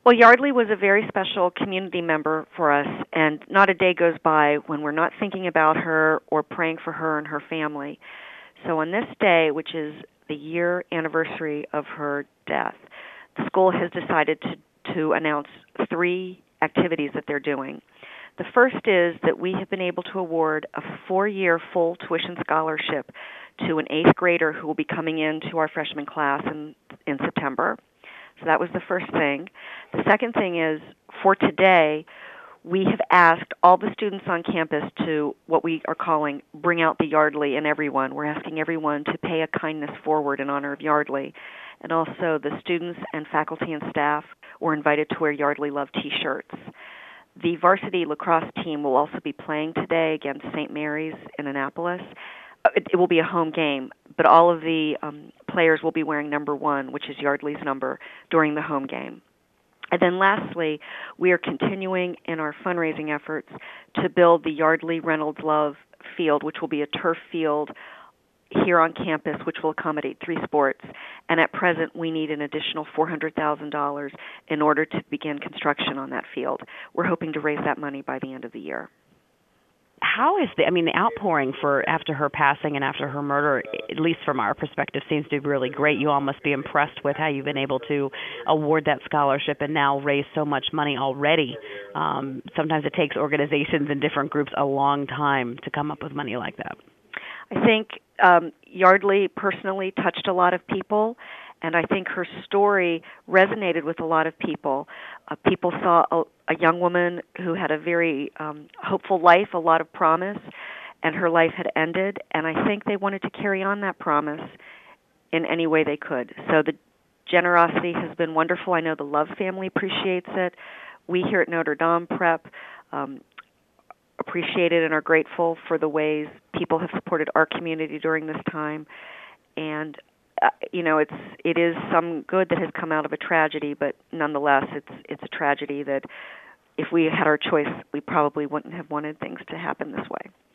Well, Yardley was a very special community member for us, and not a day goes by when we're not thinking about her or praying for her and her family. So on this day, which is the year anniversary of her death, the school has decided to announce three activities that they're doing. The first is that we have been able to award a 4-year full tuition scholarship to an 8th grader who will be coming into our freshman class in September. So that was the first thing. The second thing is, for today, we have asked all the students on campus to what we are calling bring out the Yardley in everyone. We're asking everyone to pay a kindness forward in honor of Yardley. And also the students and faculty and staff were invited to wear Yardley Love T-shirts. The varsity lacrosse team will also be playing today against St. Mary's in Annapolis. It will be a home game, but all of the players will be wearing number 1, which is Yardley's number, during the home game. And then lastly, we are continuing in our fundraising efforts to build the Yardley Reynolds Love Field, which will be a turf field here on campus, which will accommodate 3 sports. And at present, we need an additional $400,000 in order to begin construction on that field. We're hoping to raise that money by the end of the year. How is the outpouring for after her passing and after her murder, at least from our perspective, seems to be really great. You all must be impressed with how you've been able to award that scholarship and now raise so much money already. Sometimes it takes organizations and different groups a long time to come up with money like that. I think Yardley personally touched a lot of people, and I think her story resonated with a lot of people. People saw a young woman who had a very hopeful life, a lot of promise, and her life had ended, and I think they wanted to carry on that promise in any way they could. So the generosity has been wonderful. I know the Love family appreciates it. We here at Notre Dame Prep appreciate it and are grateful for the ways people have supported our community during this time. And it is some good that has come out of a tragedy, but nonetheless, it's a tragedy that if we had our choice, we probably wouldn't have wanted things to happen this way.